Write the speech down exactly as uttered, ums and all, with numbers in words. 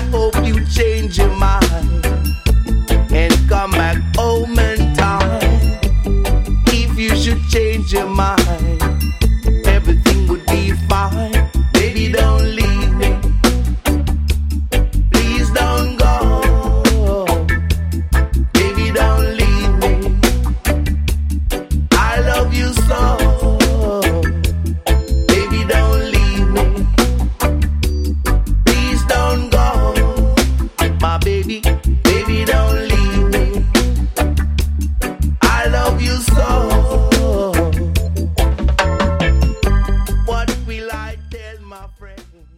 hope you change your mind and come back home in time. If you should change your mind, everything would be fine. Baby, don't leave me. Please don't go. Baby, don't leave me. I love you so. Baby, don't leave me. Please don't go. My baby.